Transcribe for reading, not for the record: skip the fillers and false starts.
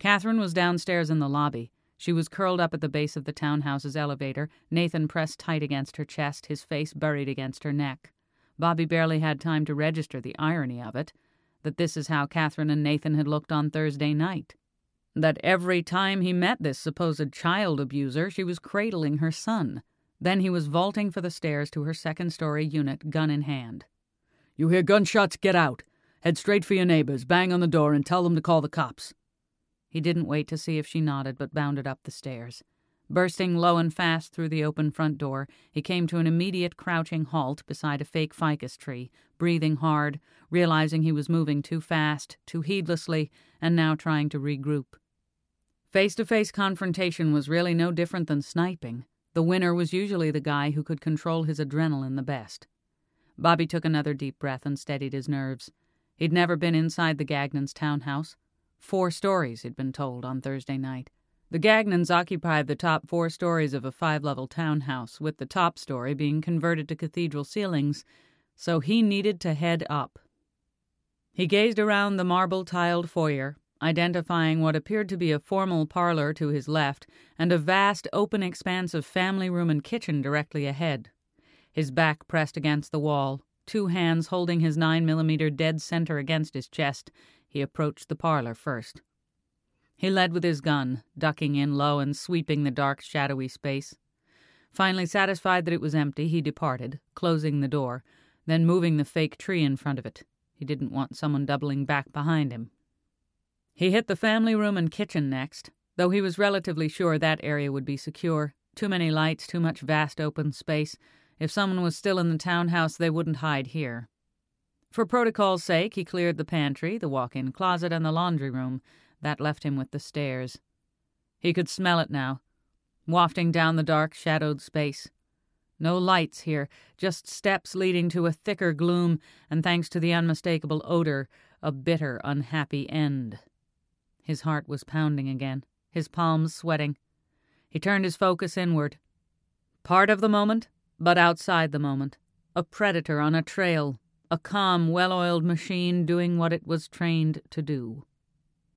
Catherine was downstairs in the lobby. She was curled up at the base of the townhouse's elevator, Nathan pressed tight against her chest, his face buried against her neck. Bobby barely had time to register the irony of it, that this is how Catherine and Nathan had looked on Thursday night. That every time he met this supposed child abuser, she was cradling her son. Then he was vaulting for the stairs to her second-story unit, gun in hand. "You hear gunshots? Get out. Head straight for your neighbors, bang on the door, and tell them to call the cops." He didn't wait to see if she nodded, but bounded up the stairs. Bursting low and fast through the open front door, he came to an immediate crouching halt beside a fake ficus tree, breathing hard, realizing he was moving too fast, too heedlessly, and now trying to regroup. Face-to-face confrontation was really no different than sniping. The winner was usually the guy who could control his adrenaline the best. Bobby took another deep breath and steadied his nerves. He'd never been inside the Gagnons' townhouse. 4 stories, he'd been told on Thursday night. The Gagnons occupied the top 4 stories of a 5-level townhouse, with the top story being converted to cathedral ceilings, so he needed to head up. He gazed around the marble-tiled foyer, identifying what appeared to be a formal parlor to his left and a vast open expanse of family room and kitchen directly ahead. His back pressed against the wall, 2 hands holding his 9mm dead center against his chest, he approached the parlor first. He led with his gun, ducking in low and sweeping the dark, shadowy space. Finally satisfied that it was empty, he departed, closing the door, then moving the fake tree in front of it. He didn't want someone doubling back behind him. He hit the family room and kitchen next, though he was relatively sure that area would be secure. Too many lights, too much vast open space. If someone was still in the townhouse, they wouldn't hide here. For protocol's sake, he cleared the pantry, the walk-in closet, and the laundry room. That left him with the stairs. He could smell it now, wafting down the dark, shadowed space. No lights here, just steps leading to a thicker gloom, and thanks to the unmistakable odor, a bitter, unhappy end. His heart was pounding again, his palms sweating. He turned his focus inward. Part of the moment, but outside the moment. A predator on a trail. A calm, well-oiled machine doing what it was trained to do.